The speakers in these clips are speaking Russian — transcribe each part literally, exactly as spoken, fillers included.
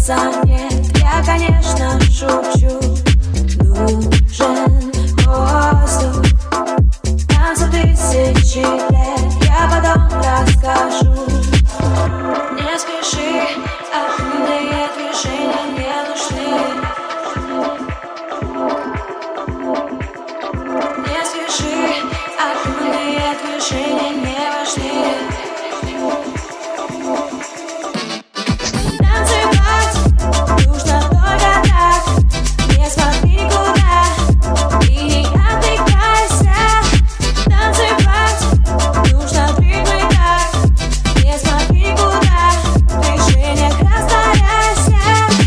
сердца нет. Я, конечно, шучу. Нужен воздух, танцы тысячи лет. Я потом расскажу. Не спеши, активные движения не нужны. Не спеши, активные движения не важны. Танцевать нужно только так. Не смотри никуда и не отвлекайся. Танцевать нужно двигать так. Не смотри никуда, в движениях растворяйся.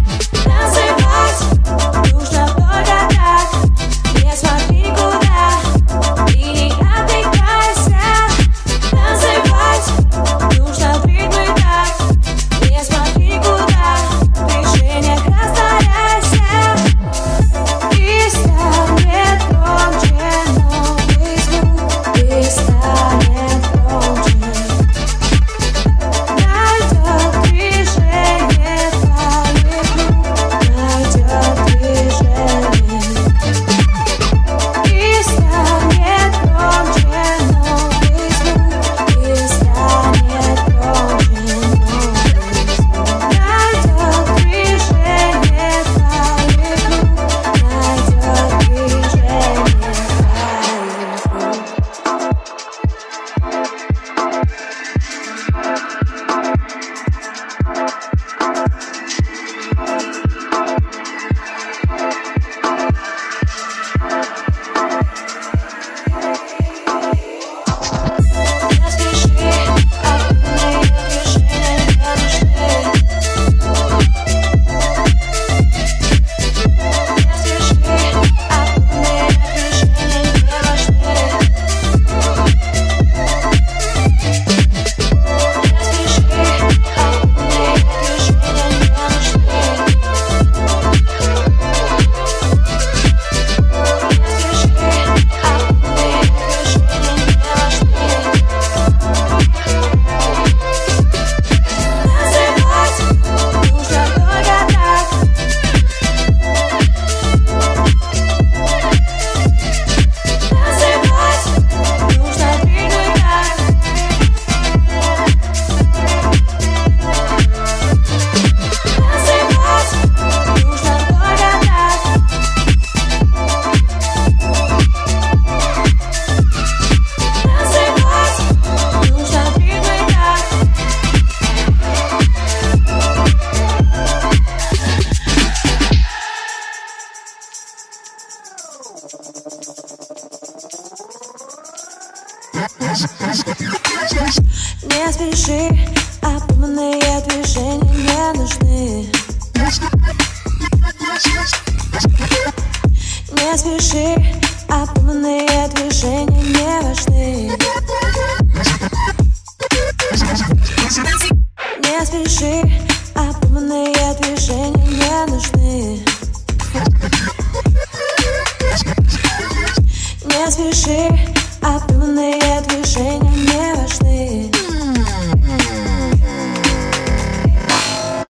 Танцевать нужно только так. Не смотри никуда и не отвлекайся. Танцевать нужно двигать так. Не смотри никуда, в движениях растворяйся. И станет громче новый звук, и станет громче. Найдет движение твоих рук, найдет движение. И станет громче новый звук, и станет громче новый звук. Найдет движение твоих рук, найдет движение твоих рук. Не спеши, активные движения не нужны. Не спеши, активные движения не важны. Не спеши, активные движения не нужны. Не спеши, активные движения не важны. Танцевать нужно только так. Танцевать нужно двигать так. Танцевать нужно только так. Танцевать нужно двигать так. Не спеши, обдуманные движения не нужны. Не спеши, обдуманные движения не важны. Не спеши, обдуманные движения не нужны. Не спеши, обдуманные движения